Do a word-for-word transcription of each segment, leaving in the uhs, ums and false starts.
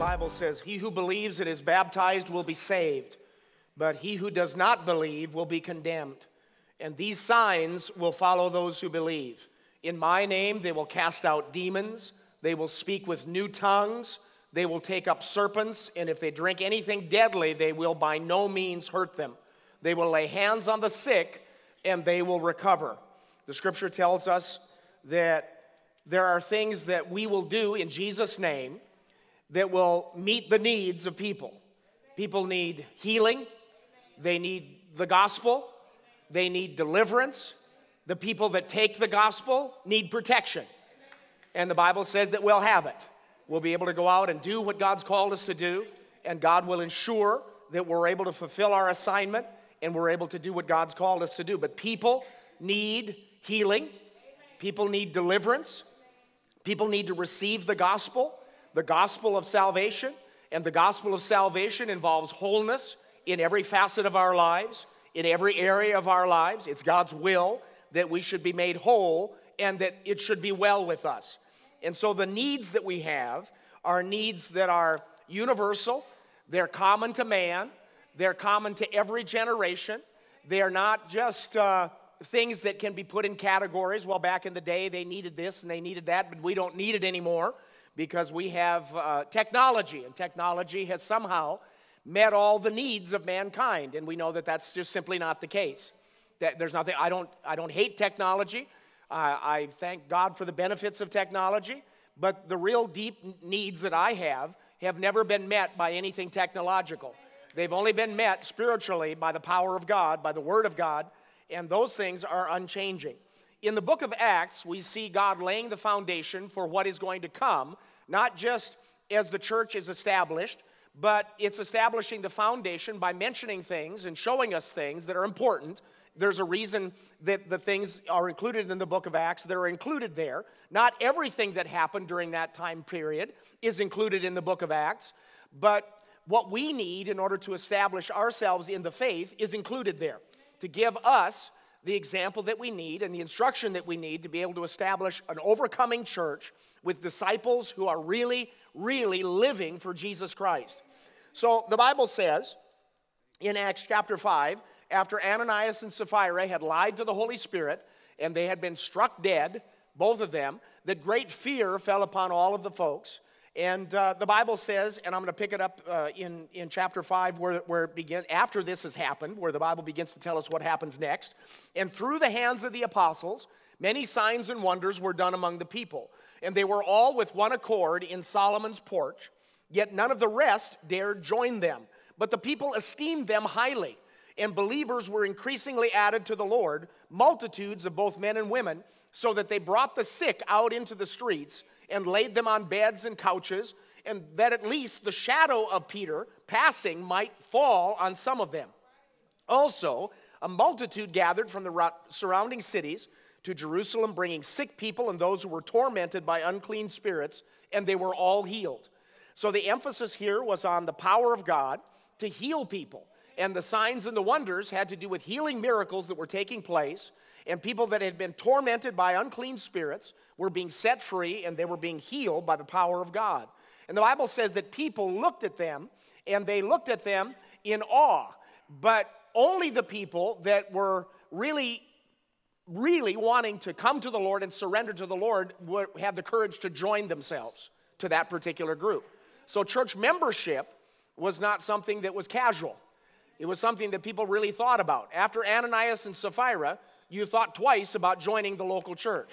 Bible says, "He who believes and is baptized will be saved, but he who does not believe will be condemned. And these signs will follow those who believe. In my name they will cast out demons, they will speak with new tongues, they will take up serpents, and if they drink anything deadly, they will by no means hurt them. They will lay hands on the sick, and they will recover." The scripture tells us that there are things that we will do in Jesus' name that will meet the needs of people. People need healing. They need the gospel. They need deliverance. The people that take the gospel need protection. And the Bible says that we'll have it. We'll be able to go out and do what God's called us to do, and God will ensure that we're able to fulfill our assignment and we're able to do what God's called us to do. But people need healing. People need deliverance. People need to receive the gospel, the gospel of salvation. And the gospel of salvation involves wholeness in every facet of our lives, in every area of our lives. It's God's will that we should be made whole and that it should be well with us. And so the needs that we have are needs that are universal. They're common to man. They're common to every generation. They are not just uh, things that can be put in categories. Well, back in the day, they needed this and they needed that, but we don't need it anymore because we have uh, technology, and technology has somehow met all the needs of mankind, and we know that that's just simply not the case. That there's nothing. I don't. I don't hate technology. Uh, I thank God for the benefits of technology, but the real deep needs that I have have never been met by anything technological. They've only been met spiritually by the power of God, by the Word of God, and those things are unchanging. In the book of Acts, we see God laying the foundation for what is going to come, not just as the church is established, but it's establishing the foundation by mentioning things and showing us things that are important. There's a reason that the things are included in the book of Acts that are included there. Not everything that happened during that time period is included in the book of Acts, but what we need in order to establish ourselves in the faith is included there, to give us the example that we need and the instruction that we need to be able to establish an overcoming church with disciples who are really, really living for Jesus Christ. So the Bible says in Acts chapter five, after Ananias and Sapphira had lied to the Holy Spirit and they had been struck dead, both of them, that great fear fell upon all of the folks. And uh, the Bible says, and I'm going to pick it up uh, in, in chapter five where, where it begins, after this has happened, where the Bible begins to tell us what happens next. "And through the hands of the apostles, many signs and wonders were done among the people. And they were all with one accord in Solomon's porch, yet none of the rest dared join them. But the people esteemed them highly, and believers were increasingly added to the Lord, multitudes of both men and women, so that they brought the sick out into the streets and laid them on beds and couches, and that at least the shadow of Peter passing might fall on some of them. Also, a multitude gathered from the surrounding cities to Jerusalem, bringing sick people and those who were tormented by unclean spirits, and they were all healed." So the emphasis here was on the power of God to heal people. And the signs and the wonders had to do with healing miracles that were taking place, and people that had been tormented by unclean spirits were being set free, and they were being healed by the power of God. And the Bible says that people looked at them, and they looked at them in awe. But only the people that were really, really wanting to come to the Lord and surrender to the Lord would have the courage to join themselves to that particular group. So church membership was not something that was casual. It was something that people really thought about. After Ananias and Sapphira, you thought twice about joining the local church.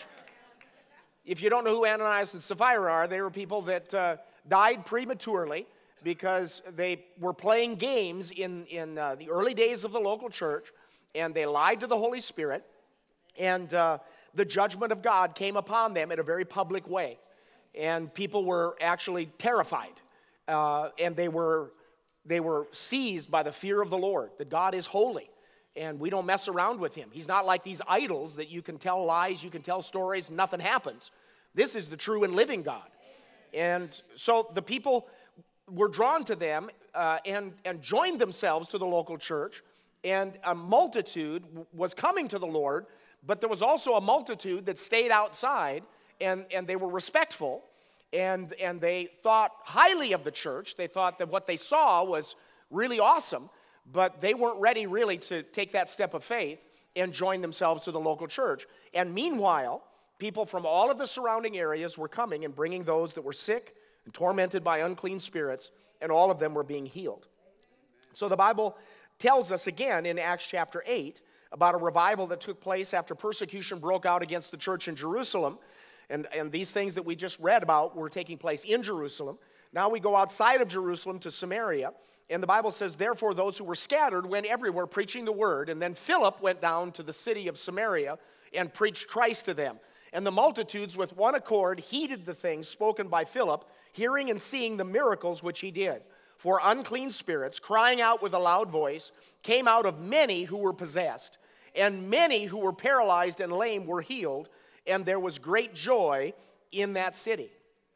If you don't know who Ananias and Sapphira are, they were people that uh, died prematurely because they were playing games in, in uh, the early days of the local church, and they lied to the Holy Spirit, and uh, the judgment of God came upon them in a very public way. And people were actually terrified, uh, and they were, they were seized by the fear of the Lord, that God is holy. And we don't mess around with him. He's not like these idols that you can tell lies, you can tell stories, nothing happens. This is the true and living God. And so the people were drawn to them uh, and, and joined themselves to the local church. And a multitude was coming to the Lord, but there was also a multitude that stayed outside, and, and they were respectful. and, and they thought highly of the church. They thought that what they saw was really awesome, but they weren't ready really to take that step of faith and join themselves to the local church. And meanwhile, people from all of the surrounding areas were coming and bringing those that were sick and tormented by unclean spirits, and all of them were being healed. So the Bible tells us again in Acts chapter eight about a revival that took place after persecution broke out against the church in Jerusalem. And, and these things that we just read about were taking place in Jerusalem. Now we go outside of Jerusalem to Samaria. And the Bible says, therefore, those who were scattered went everywhere preaching the word. And then Philip went down to the city of Samaria and preached Christ to them. And the multitudes with one accord heeded the things spoken by Philip, hearing and seeing the miracles which he did. For unclean spirits, crying out with a loud voice, came out of many who were possessed. And many who were paralyzed and lame were healed. And there was great joy in that city.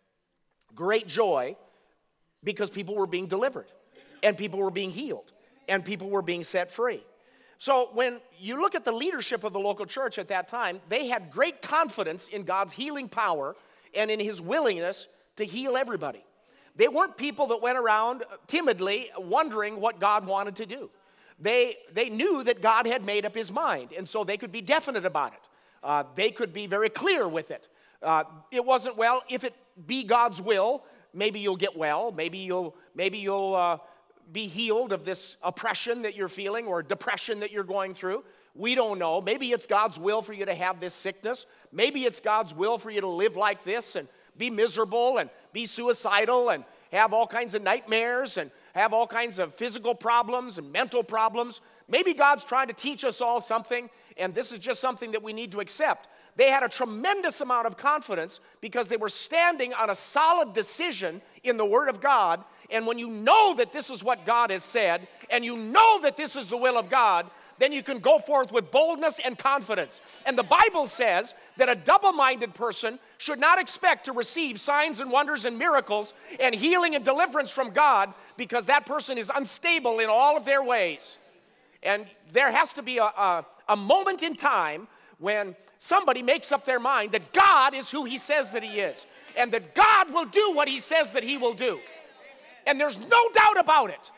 Great joy because people were being delivered. And people were being healed, and people were being set free. So when you look at the leadership of the local church at that time, they had great confidence in God's healing power and in his willingness to heal everybody. They weren't people that went around timidly wondering what God wanted to do. They, they knew that God had made up his mind, and so they could be definite about it. Uh, they could be very clear with it. Uh, it wasn't, well, if it be God's will, maybe you'll get well, maybe you'll, maybe you'll, uh, be healed of this oppression that you're feeling or depression that you're going through. We don't know. Maybe it's God's will for you to have this sickness. Maybe it's God's will for you to live like this and be miserable and be suicidal and have all kinds of nightmares and have all kinds of physical problems and mental problems. Maybe God's trying to teach us all something, and this is just something that we need to accept. They had a tremendous amount of confidence because they were standing on a solid decision in the Word of God. And when you know that this is what God has said, and you know that this is the will of God, then you can go forth with boldness and confidence. And the Bible says that a double-minded person should not expect to receive signs and wonders and miracles and healing and deliverance from God, because that person is unstable in all of their ways. And there has to be a, a, a moment in time when somebody makes up their mind that God is who he says that he is, and that God will do what he says that he will do. And there's no doubt about it.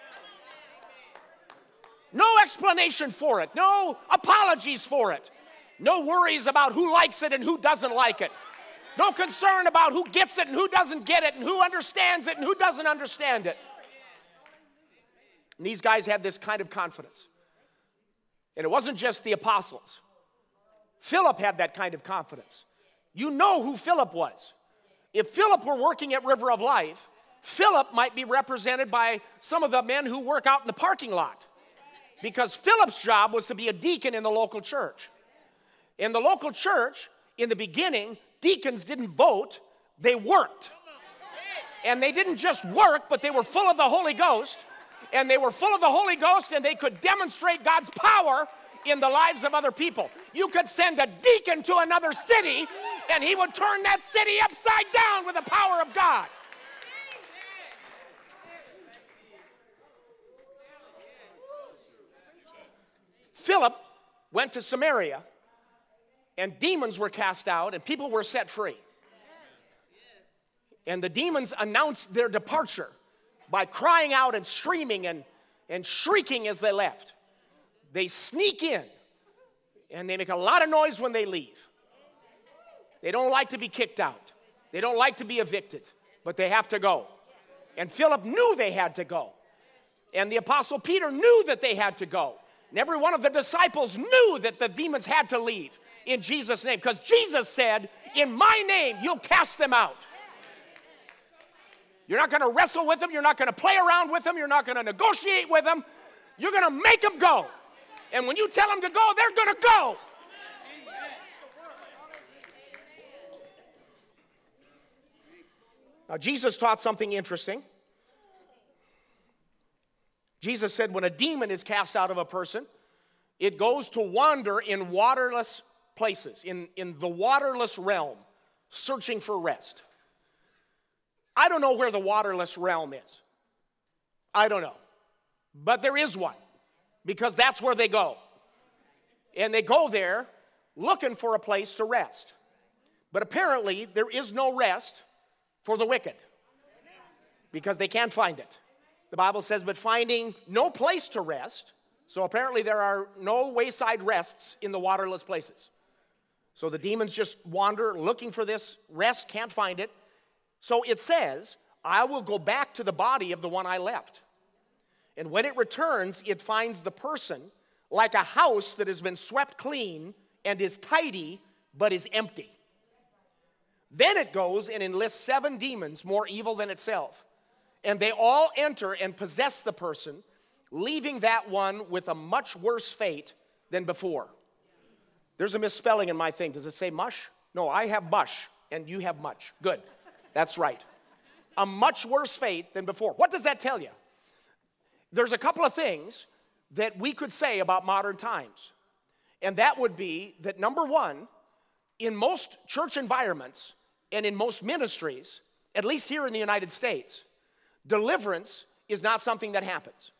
No explanation for it. No apologies for it. No worries about who likes it and who doesn't like it. No concern about who gets it and who doesn't get it and who understands it and who doesn't understand it. And these guys had this kind of confidence. And it wasn't just the apostles. Philip had that kind of confidence. You know who Philip was. If Philip were working at River of Life, Philip might be represented by some of the men who work out in the parking lot, because Philip's job was to be a deacon in the local church. In the local church, in the beginning, deacons didn't vote, they worked. And they didn't just work, but they were full of the Holy Ghost, and they were full of the Holy Ghost, and they could demonstrate God's power in the lives of other people. You could send a deacon to another city, and he would turn that city upside down with the power of God. Philip went to Samaria, and demons were cast out, and people were set free. And the demons announced their departure by crying out and screaming and, and shrieking as they left. They sneak in, and they make a lot of noise when they leave. They don't like to be kicked out. They don't like to be evicted, but they have to go. And Philip knew they had to go. And the Apostle Peter knew that they had to go. And every one of the disciples knew that the demons had to leave in Jesus' name, because Jesus said, in my name, you'll cast them out. You're not going to wrestle with them. You're not going to play around with them. You're not going to negotiate with them. You're going to make them go. And when you tell them to go, they're going to go. Now, Jesus taught something interesting. Jesus said when a demon is cast out of a person, it goes to wander in waterless places, in, in the waterless realm, searching for rest. I don't know where the waterless realm is. I don't know. But there is one, because that's where they go. And they go there looking for a place to rest. But apparently there is no rest for the wicked because they can't find it. The Bible says, but finding no place to rest. So apparently there are no wayside rests in the waterless places. So the demons just wander looking for this rest, can't find it. So it says, I will go back to the body of the one I left. And when it returns, it finds the person like a house that has been swept clean and is tidy, but is empty. Then it goes and enlists seven demons more evil than itself. And they all enter and possess the person, leaving that one with a much worse fate than before. There's a misspelling in my thing. Does it say mush? No, I have mush, and you have much. Good. That's right. A much worse fate than before. What does that tell you? There's a couple of things that we could say about modern times. And that would be that, number one, in most church environments and in most ministries, at least here in the United States, deliverance is not something that happens.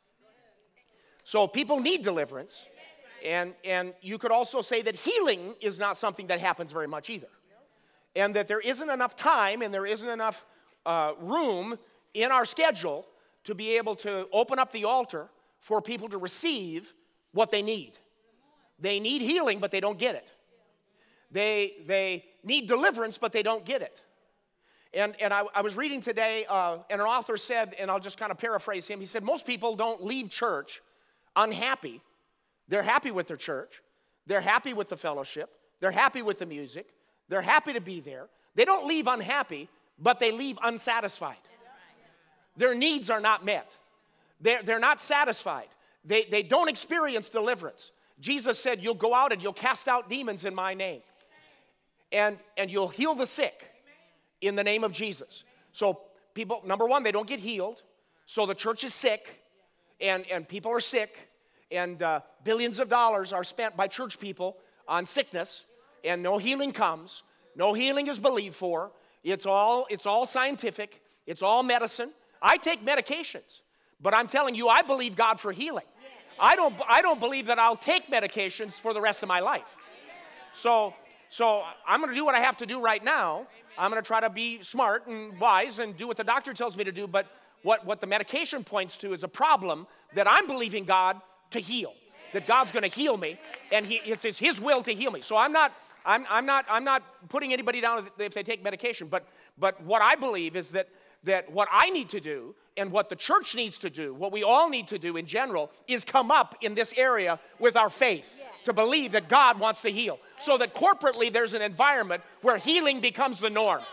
So people need deliverance. And, and you could also say that healing is not something that happens very much either. And that there isn't enough time and there isn't enough uh, room in our schedule to be able to open up the altar for people to receive what they need. They need healing, but they don't get it. They, they need deliverance, but they don't get it. And, and I, I was reading today, uh, and an author said, and I'll just kind of paraphrase him, he said, most people don't leave church unhappy. They're happy with their church. They're happy with the fellowship. They're happy with the music. They're happy to be there. They don't leave unhappy, but they leave unsatisfied. Their needs are not met. They're, they're not satisfied. They, they don't experience deliverance. Jesus said, you'll go out and you'll cast out demons in my name. And, and you'll heal the sick in the name of Jesus. So people, number one, they don't get healed. So the church is sick, and, and people are sick, and uh, billions of dollars are spent by church people on sickness, and no healing comes. No healing is believed for. It's all, it's all scientific. It's all medicine. I take medications, but I'm telling you, I believe God for healing. I don't, I don't believe that I'll take medications for the rest of my life. So, so I'm going to do what I have to do right now. I'm going to try to be smart and wise and do what the doctor tells me to do, but what, what the medication points to is a problem that I'm believing God to heal, that God's going to heal me, and he, it's His will to heal me. So I'm not, I'm, I'm not, I'm not putting anybody down if they take medication, but, but what I believe is that, that what I need to do and what the church needs to do, what we all need to do in general, is come up in this area with our faith to believe that God wants to heal, so that corporately there's an environment where healing becomes the norm.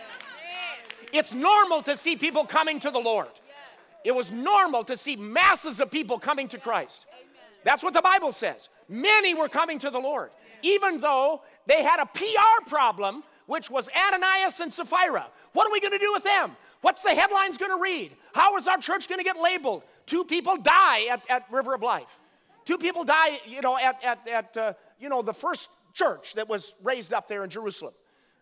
It's normal to see people coming to the Lord. It was normal to see masses of people coming to Christ. That's what the Bible says. Many were coming to the Lord, even though they had a P R problem, which was Ananias and Sapphira. What are we going to do with them? What's the headlines going to read? How is our church going to get labeled? Two people die at, at River of Life. Two people die, you know, at, at, at uh, you know, the first church that was raised up there in Jerusalem.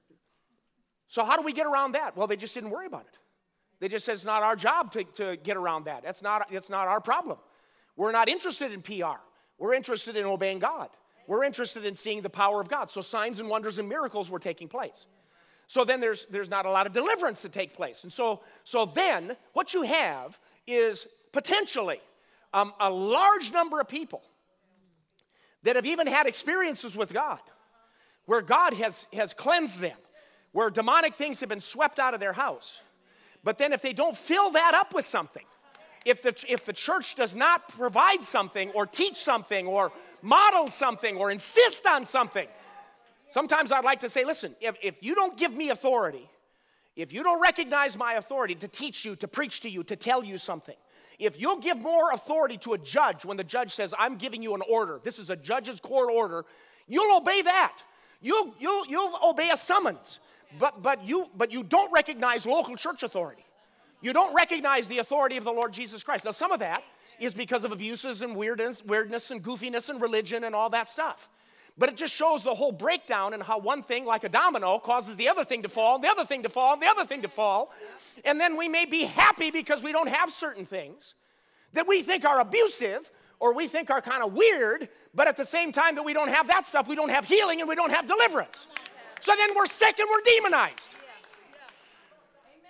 So how do we get around that? Well, they just didn't worry about it. They just said it's not our job to, to get around that. That's not, it's not our problem. We're not interested in P R. We're interested in obeying God. We're interested in seeing the power of God. So signs and wonders and miracles were taking place. So then there's, there's not a lot of deliverance to take place. And so, so then what you have is potentially um, a large number of people that have even had experiences with God, where God has, has cleansed them, where demonic things have been swept out of their house. But then if they don't fill that up with something, if the, if the church does not provide something or teach something or model something or insist on something, sometimes I'd like to say, listen, if, if you don't give me authority, if you don't recognize my authority to teach you, to preach to you, to tell you something, if you'll give more authority to a judge when the judge says, I'm giving you an order, this is a judge's court order, you'll obey that. You'll, you'll, you'll obey a summons. But, but, you, but you don't recognize local church authority. You don't recognize the authority of the Lord Jesus Christ. Now, some of that is because of abuses and weirdness, weirdness and goofiness and religion and all that stuff. But it just shows the whole breakdown and how one thing, like a domino, causes the other thing to fall, the other thing to fall, the other thing to fall. And then we may be happy because we don't have certain things that we think are abusive or we think are kind of weird, but at the same time that we don't have that stuff, we don't have healing and we don't have deliverance. So then we're sick and we're demonized.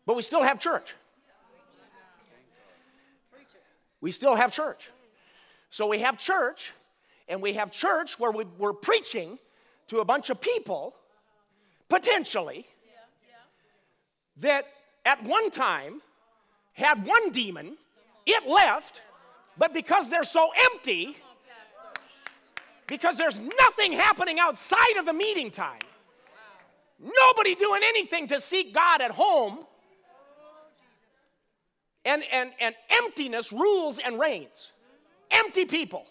But we still have church. We still have church. So we have church, and we have church where we, we're preaching to a bunch of people, potentially, that at one time had one demon, it left, but because they're so empty, because there's nothing happening outside of the meeting time, nobody doing anything to seek God at home, and, and, and emptiness rules and reigns. Empty people.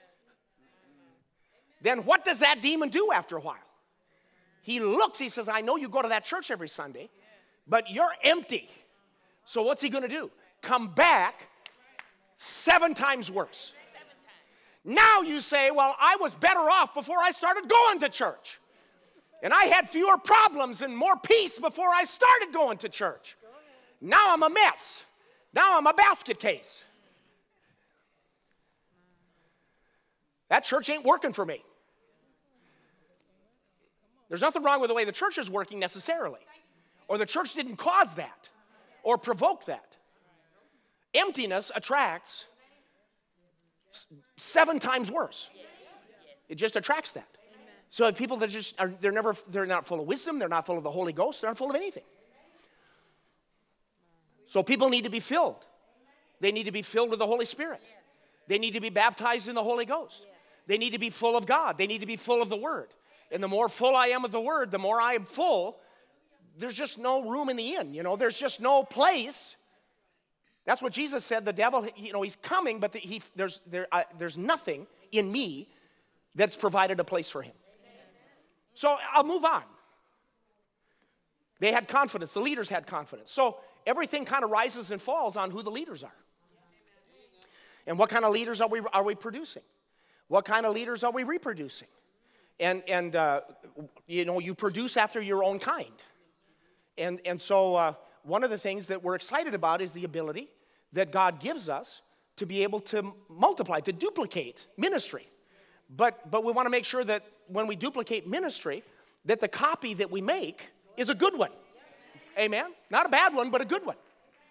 Then what does that demon do after a while? He looks, he says, I know you go to that church every Sunday, but you're empty. So what's he going to do? Come back seven times worse. Now you say, well, I was better off before I started going to church. And I had fewer problems and more peace before I started going to church. Now I'm a mess. Now I'm a basket case. That church ain't working for me. There's nothing wrong with the way the church is working necessarily. Or the church didn't cause that or provoke that. Emptiness attracts seven times worse. It just attracts that. So if people that just are, they're never, they're not full of wisdom, they're not full of the Holy Ghost, they're not full of anything. So people need to be filled. They need to be filled with the Holy Spirit. They need to be baptized in the Holy Ghost. They need to be full of God. They need to be full of the Word. And the more full I am of the Word, the more I am full, there's just no room in the inn. You know, there's just no place. That's what Jesus said. The devil, you know, he's coming, but the, he, there's, there, uh, there's nothing in me that's provided a place for him. So I'll move on. They had confidence. The leaders had confidence. So everything kind of rises and falls on who the leaders are. And what kind of leaders are we, are we producing? What kind of leaders are we reproducing? And, and uh, you know, you produce after your own kind. And, and so uh, one of the things that we're excited about is the ability that God gives us to be able to multiply, to duplicate ministry. But, but we want to make sure that when we duplicate ministry, that the copy that we make is a good one. Amen? Not a bad one, but a good one.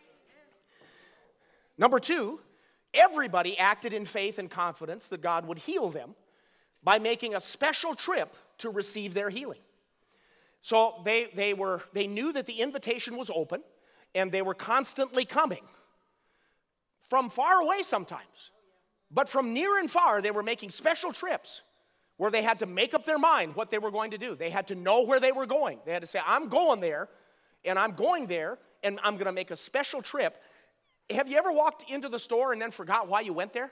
Number two, everybody acted in faith and confidence that God would heal them by making a special trip to receive their healing. So they, they, were, they knew that the invitation was open, and they were constantly coming from far away sometimes. But from near and far, they were making special trips where they had to make up their mind what they were going to do. They had to know where they were going. They had to say, I'm going there, and I'm going there, and I'm going to make a special trip. Have you ever walked into the store and then forgot why you went there?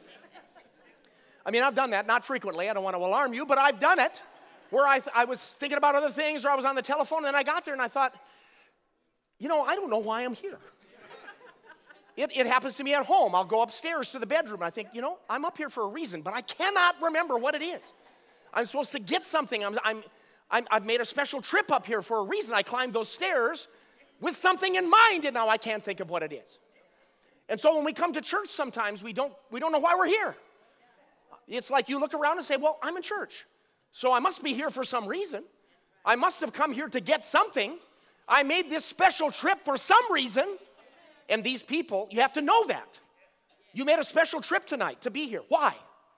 I mean, I've done that, not frequently. I don't want to alarm you, but I've done it, where I, th- I was thinking about other things, or I was on the telephone, and then I got there, and I thought, you know, I don't know why I'm here. It, it happens to me at home. I'll go upstairs to the bedroom, and I think, you know, I'm up here for a reason, but I cannot remember what it is. I'm supposed to get something. I'm, I'm, I'm, I've made a special trip up here for a reason. I climbed those stairs with something in mind, and now I can't think of what it is. And so when we come to church sometimes, we don't, we don't know why we're here. It's like you look around and say, well, I'm in church, so I must be here for some reason. I must have come here to get something. I made this special trip for some reason. And these people, you have to know that. You made a special trip tonight to be here. Why?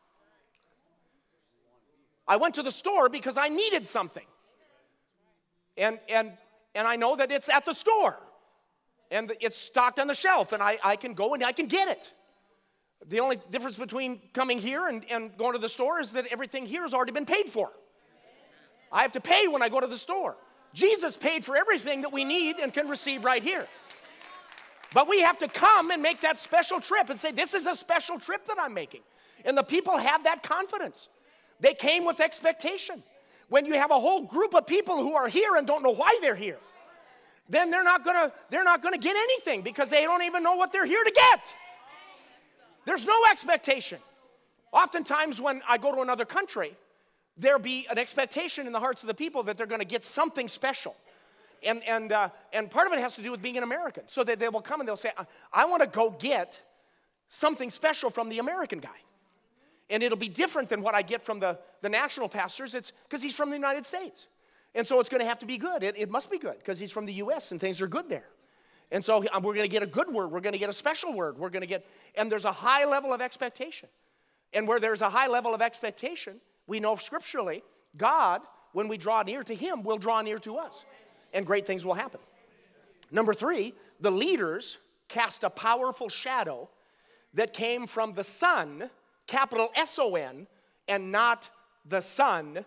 I went to the store because I needed something. And, and, and I know that it's at the store. And it's stocked on the shelf, and I, I can go and I can get it. The only difference between coming here and, and going to the store is that everything here has already been paid for. I have to pay when I go to the store. Jesus paid for everything that we need and can receive right here. But we have to come and make that special trip and say, this is a special trip that I'm making. And the people have that confidence. They came with expectation. When you have a whole group of people who are here and don't know why they're here, then they're not gonna, they're not gonna get anything because they don't even know what they're here to get. There's no expectation. Oftentimes when I go to another country, there'll be an expectation in the hearts of the people that they're gonna get something special. And, and, uh, and part of it has to do with being an American. So that they will come and they'll say, I, I want to go get something special from the American guy. And it'll be different than what I get from the, the national pastors. It's because he's from the United States. And so it's going to have to be good. It, it must be good because he's from the U S and things are good there. And so we're going to get a good word. We're going to get a special word. We're going to get, and there's a high level of expectation. And where there's a high level of expectation, we know scripturally, God, when we draw near to him, will draw near to us. And great things will happen. Number three, the leaders cast a powerful shadow that came from the Son, capital S O N, and not the Son,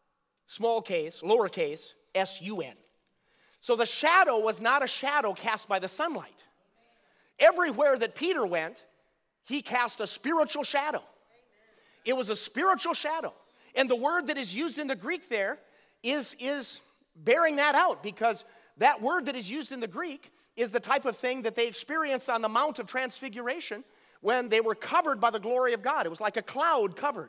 small case, lowercase, S U N. So the shadow was not a shadow cast by the sunlight. Everywhere that Peter went, he cast a spiritual shadow. It was a spiritual shadow. And the word that is used in the Greek there is, is bearing that out, because that word that is used in the Greek is the type of thing that they experienced on the Mount of Transfiguration when they were covered by the glory of God. It was like a cloud covered,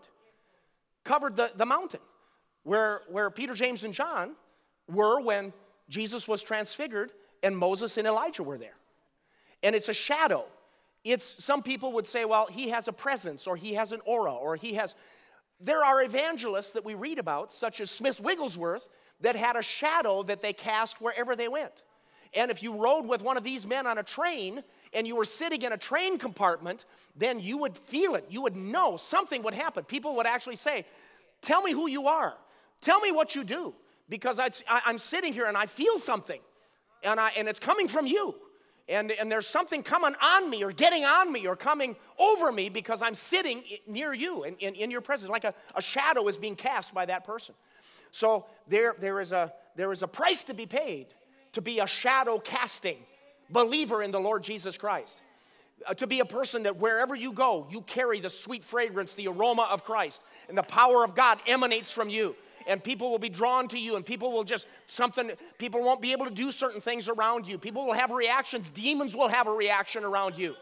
covered the, the mountain, where, where Peter, James, and John were when Jesus was transfigured and Moses and Elijah were there. And it's a shadow. It's, some people would say, well, he has a presence, or he has an aura, or he has... There are evangelists that we read about, such as Smith Wigglesworth, that had a shadow that they cast wherever they went. And if you rode with one of these men on a train, and you were sitting in a train compartment, then you would feel it. You would know something would happen. People would actually say, tell me who you are. Tell me what you do. Because I, I'm sitting here and I feel something, and, I, and it's coming from you. And, and there's something coming on me, or getting on me, or coming over me, because I'm sitting near you in, in, in your presence. Like a, a shadow is being cast by that person. So there, there, is a, there is a price to be paid to be a shadow casting believer in the Lord Jesus Christ. Uh, to be a person that wherever you go, you carry the sweet fragrance, the aroma of Christ, and the power of God emanates from you. And people will be drawn to you, and people will just, something, people won't be able to do certain things around you. People will have reactions. Demons will have a reaction around you.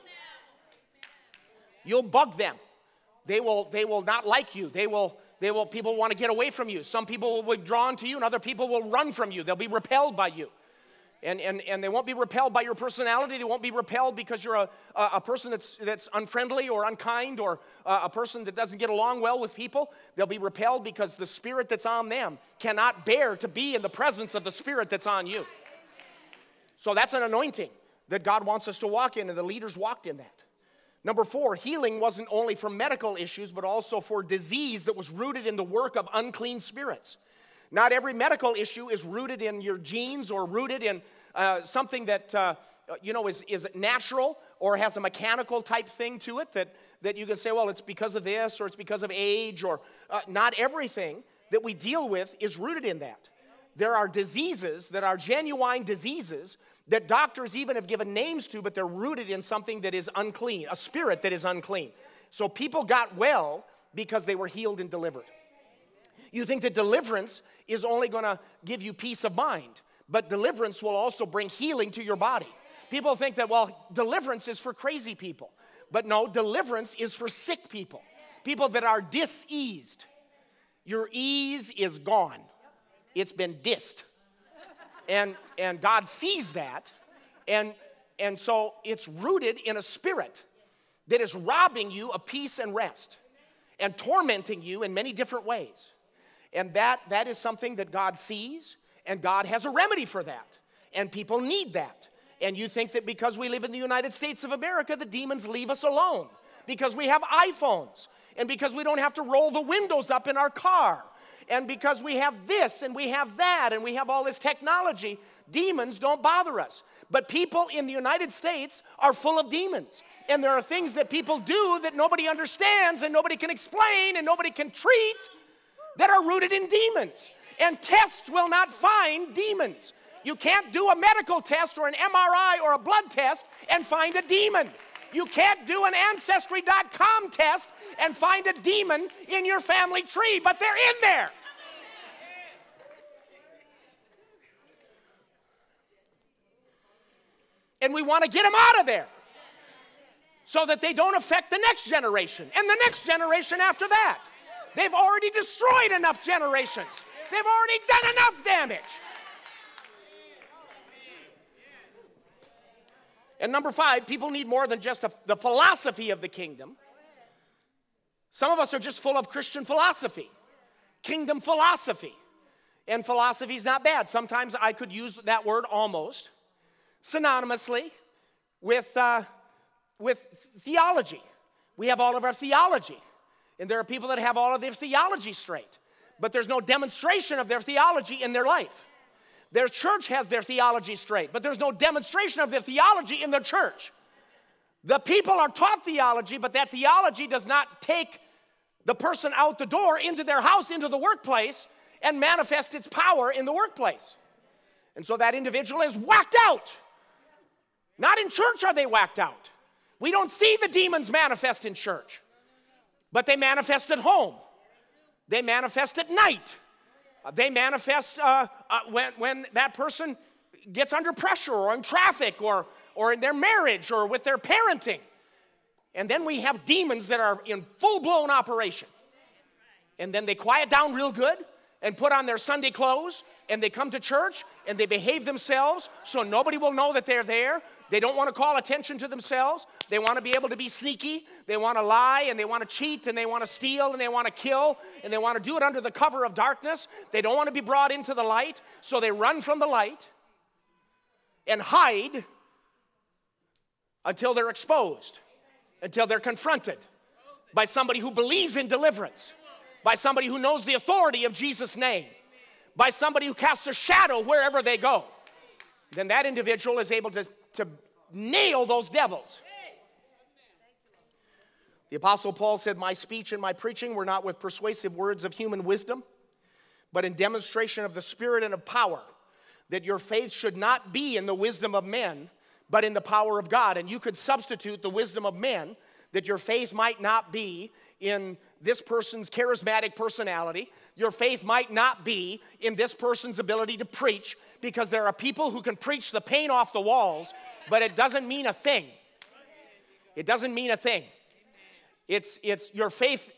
You'll bug them. They will, they will not like you. They will, they will, people want to get away from you. Some people will be drawn to you, and other people will run from you. They'll be repelled by you. And, and, and they won't be repelled by your personality. They won't be repelled because you're a, a, a person that's, that's unfriendly or unkind, or a, a person that doesn't get along well with people. They'll be repelled because the spirit that's on them cannot bear to be in the presence of the spirit that's on you. So that's an anointing that God wants us to walk in, and the leaders walked in that. Number four, healing wasn't only for medical issues, but also for disease that was rooted in the work of unclean spirits. Not every medical issue is rooted in your genes, or rooted in uh, something that, uh, you know, is, is natural, or has a mechanical type thing to it that, that you can say, well, it's because of this, or it's because of age, or uh, not everything that we deal with is rooted in that. There are diseases that are genuine diseases that doctors even have given names to, but they're rooted in something that is unclean, a spirit that is unclean. So people got well because they were healed and delivered. You think that deliverance is only going to give you peace of mind, but deliverance will also bring healing to your body. People think that, well, deliverance is for crazy people. But no, deliverance is for sick people, people that are diseased. Your ease is gone. It's been dissed. And, and God sees that, and, and so it's rooted in a spirit that is robbing you of peace and rest and tormenting you in many different ways. And that, that is something that God sees, and God has a remedy for that. And people need that. And you think that because we live in the United States of America, the demons leave us alone. Because we have iPhones, and because we don't have to roll the windows up in our car, and because we have this and we have that and we have all this technology, demons don't bother us. But people in the United States are full of demons. And there are things that people do that nobody understands and nobody can explain and nobody can treat, that are rooted in demons. And tests will not find demons. You can't do a medical test or an M R I or a blood test and find a demon. You can't do an Ancestry dot com test and find a demon in your family tree, but they're in there. And we want to get them out of there so that they don't affect the next generation and the next generation after that. They've already destroyed enough generations. They've already done enough damage. And number five, people need more than just a, the philosophy of the kingdom. Some of us are just full of Christian philosophy, kingdom philosophy. And philosophy is not bad. Sometimes I could use that word almost. synonymously with, uh, with theology. We have all of our theology. And there are people that have all of their theology straight. But there's no demonstration of their theology in their life. Their church has their theology straight, but there's no demonstration of their theology in their church. The people are taught theology, but that theology does not take the person out the door into their house, into the workplace, and manifest its power in the workplace. And so that individual is whacked out. Not in church are they whacked out. We don't see the demons manifest in church, but they manifest at home. They manifest at night. Uh, they manifest uh, uh, when, when that person gets under pressure or in traffic or, or in their marriage or with their parenting. And then we have demons that are in full-blown operation. And then they quiet down real good and put on their Sunday clothes and they come to church and they behave themselves so nobody will know that they're there. They don't want to call attention to themselves. They want to be able to be sneaky. They want to lie and they want to cheat and they want to steal and they want to kill and they want to do it under the cover of darkness. They don't want to be brought into the light, so they run from the light and hide until they're exposed, until they're confronted by somebody who believes in deliverance, by somebody who knows the authority of Jesus' name, by somebody who casts a shadow wherever they go. Then that individual is able to, to nail those devils. The Apostle Paul said, "My speech and my preaching were not with persuasive words of human wisdom, but in demonstration of the Spirit and of power, that your faith should not be in the wisdom of men, but in the power of God." And you could substitute the wisdom of men, that your faith might not be in this person's charismatic personality. Your faith might not be in this person's ability to preach, because there are people who can preach the paint off the walls, but it doesn't mean a thing. It doesn't mean a thing. It's, it's your faith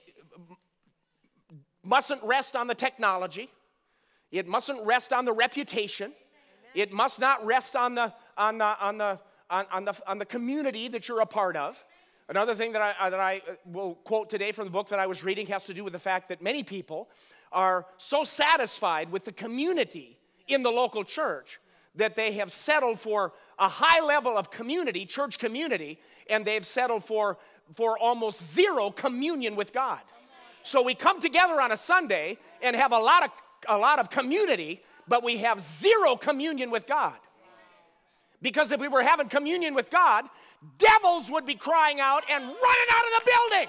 mustn't rest on the technology. It mustn't rest on the reputation. It must not rest on the, on the, on the, on, on the, on the community that you're a part of. Another thing that I, that I will quote today from the book that I was reading has to do with the fact that many people are so satisfied with the community in the local church that they have settled for a high level of community, church community, and they've settled for, for almost zero communion with God. So we come together on a Sunday and have a lot of, a lot of community, but we have zero communion with God. Because if we were having communion with God, devils would be crying out and running out of the building.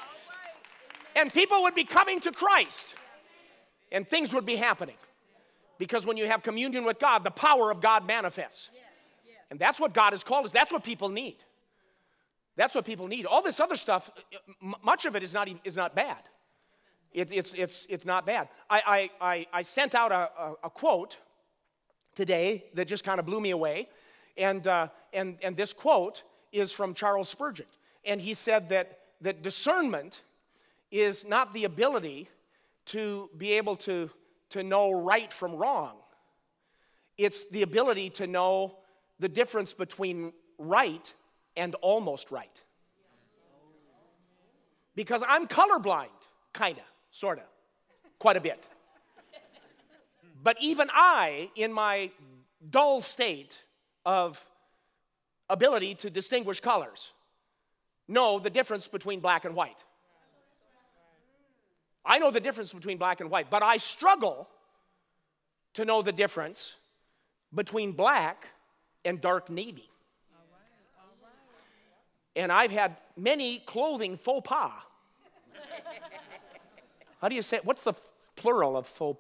And people would be coming to Christ. And things would be happening. Because when you have communion with God, the power of God manifests. And that's what God has called us. That's what people need. That's what people need. All this other stuff, much of it is not, is not bad. It, it's, it's, it's not bad. I, I, I, I sent out a, a, a quote today that just kind of blew me away. And, uh, and, and this quote is from Charles Spurgeon. And he said that, that discernment is not the ability to be able to, to know right from wrong. It's the ability to know the difference between right and almost right. Because I'm colorblind, kind of, sort of, quite a bit. But even I, in my dull state of ability to distinguish colors, know the difference between black and white. I know the difference between black and white, but I struggle to know the difference between black and dark navy. And I've had many clothing faux pas. How do you say, what's the plural of faux?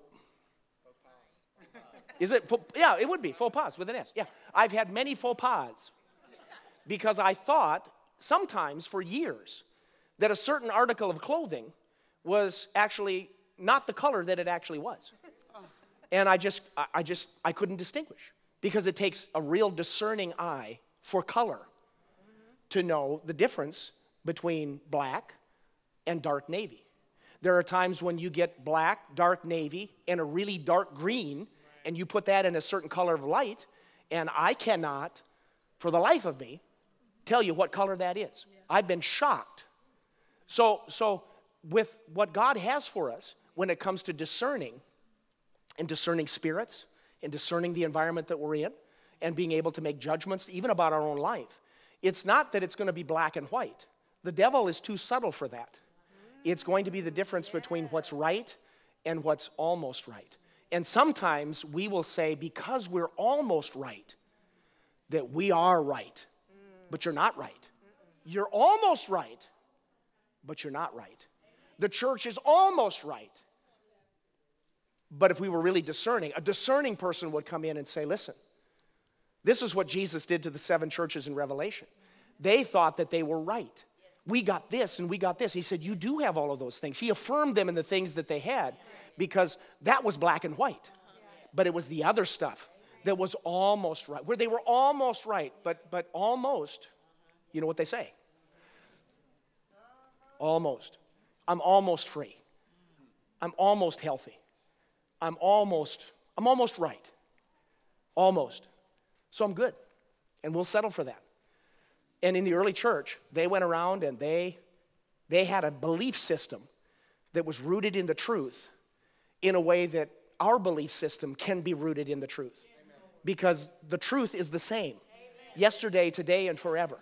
Is it, faux, yeah, it would be faux pas with an S. Yeah, I've had many faux pas because I thought sometimes for years that a certain article of clothing was actually not the color that it actually was. And I just, I just, I couldn't distinguish because it takes a real discerning eye for color to know the difference between black and dark navy. There are times when you get black, dark navy, and a really dark green, and you put that in a certain color of light, and I cannot, for the life of me, tell you what color that is. I've been shocked. So, so with what God has for us when it comes to discerning, and discerning spirits, and discerning the environment that we're in, and being able to make judgments even about our own life. It's not that it's going to be black and white. The devil is too subtle for that. It's going to be the difference between what's right and what's almost right. And sometimes we will say, because we're almost right, that we are right. But you're not right. You're almost right, but you're not right. The church is almost right. But if we were really discerning, a discerning person would come in and say, listen, this is what Jesus did to the seven churches in Revelation. They thought that they were right. We got this and we got this. He said, you do have all of those things. He affirmed them in the things that they had because that was black and white. But it was the other stuff that was almost right, where they were almost right, but, but almost, you know what they say? Almost. I'm almost free. I'm almost healthy. I'm almost, I'm almost right. Almost. So I'm good. And we'll settle for that. And in the early church, they went around and they, they had a belief system that was rooted in the truth in a way that our belief system can be rooted in the truth. Because the truth is the same. Yesterday, today, and forever.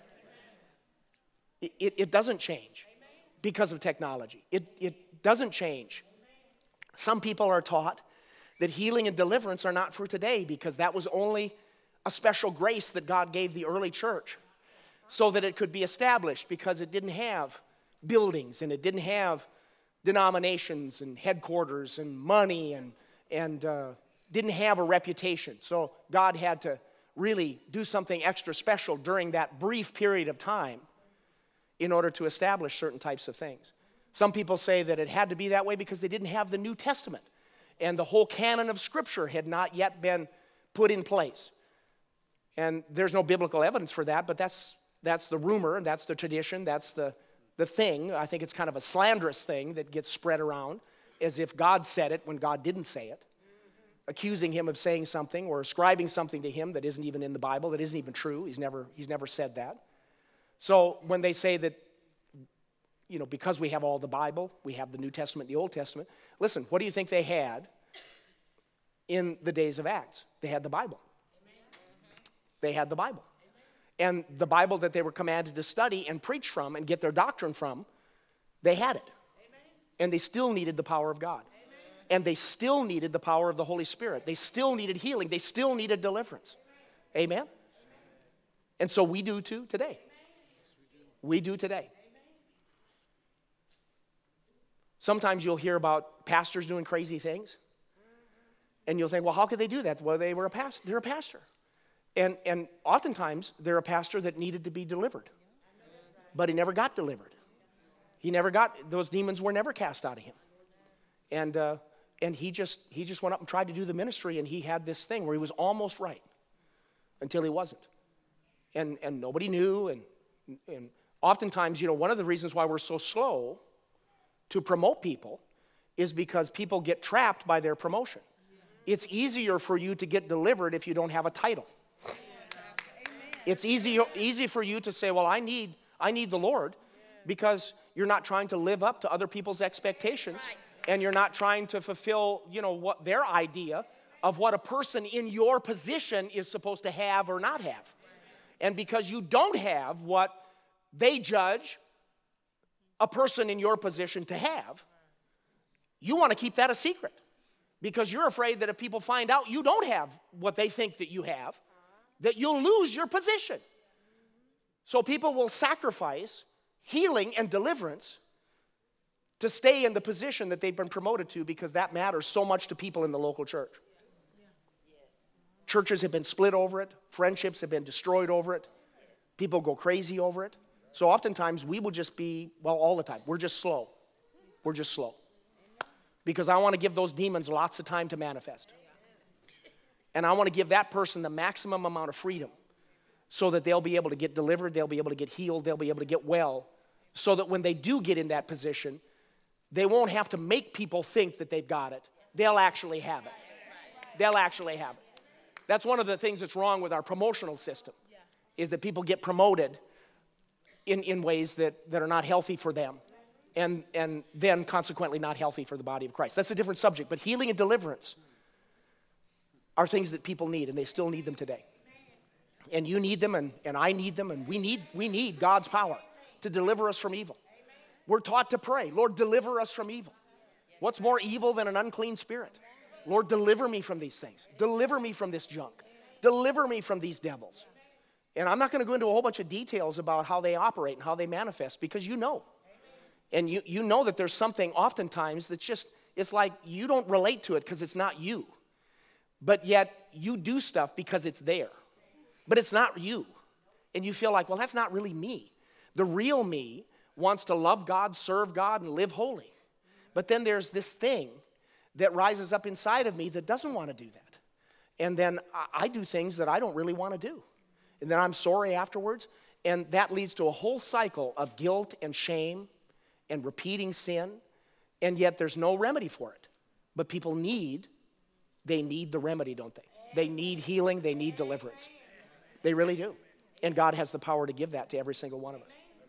It, it, it doesn't change because of technology. It, it doesn't change. Some people are taught that healing and deliverance are not for today because that was only a special grace that God gave the early church so that it could be established because it didn't have buildings and it didn't have denominations and headquarters and money and, and uh, didn't have a reputation. So God had to really do something extra special during that brief period of time in order to establish certain types of things. Some people say that it had to be that way because they didn't have the New Testament and the whole canon of Scripture had not yet been put in place. And there's no biblical evidence for that, but that's that's the rumor, and that's the tradition, that's the, the thing. I think it's kind of a slanderous thing that gets spread around as if God said it when God didn't say it, accusing him of saying something or ascribing something to him that isn't even in the Bible, that isn't even true. He's never, he's never said that. So when they say that, you know, because we have all the Bible, we have the New Testament, the Old Testament, listen, what do you think they had in the days of Acts? They had the Bible. They had the Bible. And the Bible that they were commanded to study and preach from and get their doctrine from, they had it. And they still needed the power of God. And they still needed the power of the Holy Spirit. They still needed healing. They still needed deliverance. Amen? And so we do too today. We do today. Sometimes you'll hear about pastors doing crazy things. And you'll think, well, how could they do that? Well, they were a pastor. They're a pastor. And, and oftentimes, they're a pastor that needed to be delivered. But he never got delivered. He never got, those demons were never cast out of him. And uh, and he just he just went up and tried to do the ministry, and he had this thing where he was almost right until he wasn't. And and nobody knew. And, and oftentimes, you know, one of the reasons why we're so slow to promote people is because people get trapped by their promotion. It's easier for you to get delivered if you don't have a title. It's easy, easy for you to say, well, I need, I need the Lord, because you're not trying to live up to other people's expectations, and you're not trying to fulfill, you know, what their idea of what a person in your position is supposed to have or not have. And because you don't have what they judge a person in your position to have, you want to keep that a secret. Because you're afraid that if people find out you don't have what they think that you have, that you'll lose your position. So people will sacrifice healing and deliverance to stay in the position that they've been promoted to, because that matters so much to people in the local church. Churches have been split over it. Friendships have been destroyed over it. People go crazy over it. So oftentimes we will just be, well, all the time, we're just slow. We're just slow. Because I want to give those demons lots of time to manifest. And I want to give that person the maximum amount of freedom so that they'll be able to get delivered, they'll be able to get healed, they'll be able to get well, so that when they do get in that position, they won't have to make people think that they've got it. They'll actually have it. They'll actually have it. That's one of the things that's wrong with our promotional system, is that people get promoted in, in ways that, that are not healthy for them. And, and then consequently not healthy for the body of Christ. That's a different subject. But healing and deliverance are things that people need, and they still need them today. And you need them, and, and I need them, and we need, we need God's power to deliver us from evil. We're taught to pray, Lord, deliver us from evil. What's more evil than an unclean spirit? Lord, deliver me from these things. Deliver me from this junk. Deliver me from these devils. And I'm not going to go into a whole bunch of details about how they operate and how they manifest, because you know. And you, you know that there's something oftentimes that's just, it's like you don't relate to it because it's not you. But yet you do stuff because it's there. But it's not you. And you feel like, well, that's not really me. The real me wants to love God, serve God, and live holy. But then there's this thing that rises up inside of me that doesn't want to do that. And then I do things that I don't really want to do. And then I'm sorry afterwards. And that leads to a whole cycle of guilt and shame and repeating sin. And yet there's no remedy for it. But people need, they need the remedy, don't they? They need healing. They need deliverance. They really do. And God has the power to give that to every single one of us.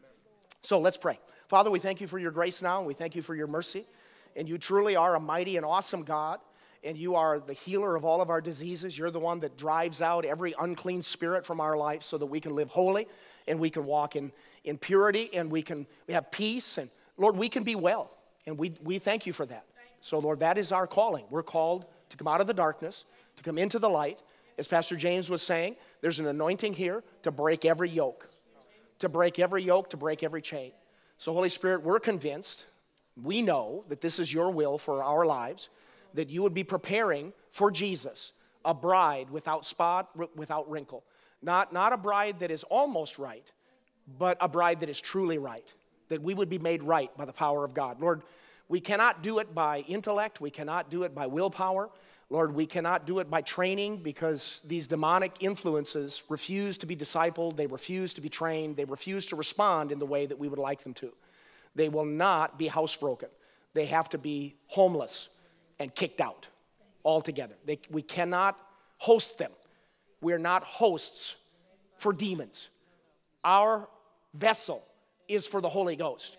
So let's pray. Father, we thank you for your grace now, and we thank you for your mercy. And you truly are a mighty and awesome God, and you are the healer of all of our diseases. You're the one that drives out every unclean spirit from our life so that we can live holy, and we can walk in, in purity, and we can we have peace. And Lord, we can be well, and we, we thank you for that. So Lord, that is our calling. We're called to come out of the darkness, to come into the light. As Pastor James was saying, there's an anointing here to break every yoke, to break every yoke, to break every chain. So Holy Spirit, we're convinced, we know that this is your will for our lives, that you would be preparing for Jesus a bride without spot, without wrinkle. Not, not a bride that is almost right, but a bride that is truly right, that we would be made right by the power of God. Lord, we cannot do it by intellect. We cannot do it by willpower. Lord, we cannot do it by training, because these demonic influences refuse to be discipled. They refuse to be trained. They refuse to respond in the way that we would like them to. They will not be housebroken. They have to be homeless and kicked out altogether. They, we cannot host them. We're not hosts for demons. Our vessel is for the Holy Ghost,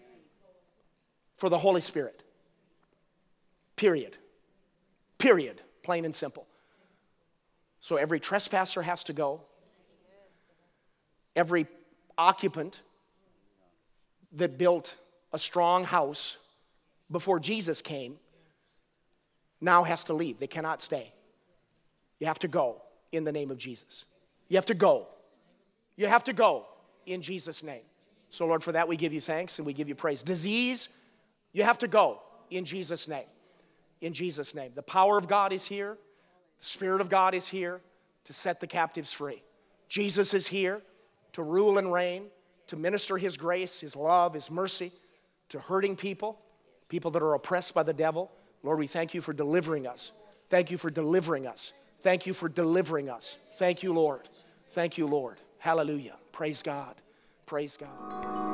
for the Holy Spirit. Period. Period. Plain and simple. So every trespasser has to go. Every occupant that built a strong house before Jesus came now has to leave. They cannot stay. You have to go in the name of Jesus. You have to go. You have to go in Jesus' name. So Lord, for that we give you thanks and we give you praise. Disease, you have to go in Jesus' name. In Jesus' name. The power of God is here. The Spirit of God is here to set the captives free. Jesus is here to rule and reign, to minister his grace, his love, his mercy to hurting people, people that are oppressed by the devil. Lord, we thank you for delivering us. Thank you for delivering us. Thank you for delivering us. Thank you, Lord. Thank you, Lord. Hallelujah. Praise God. Praise God.